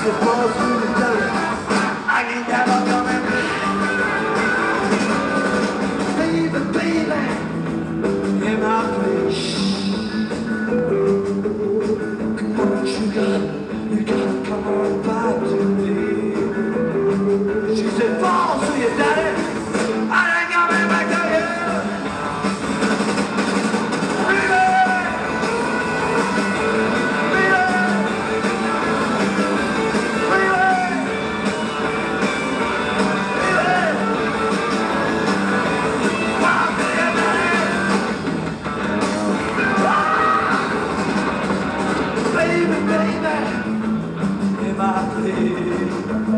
falls through the dirt. I ain't never coming back. Baby, baby, in my place. Come on, you gotta come on back to me. She said, falls to your daddy. I ain't coming back to you. Baby, baby, in my place.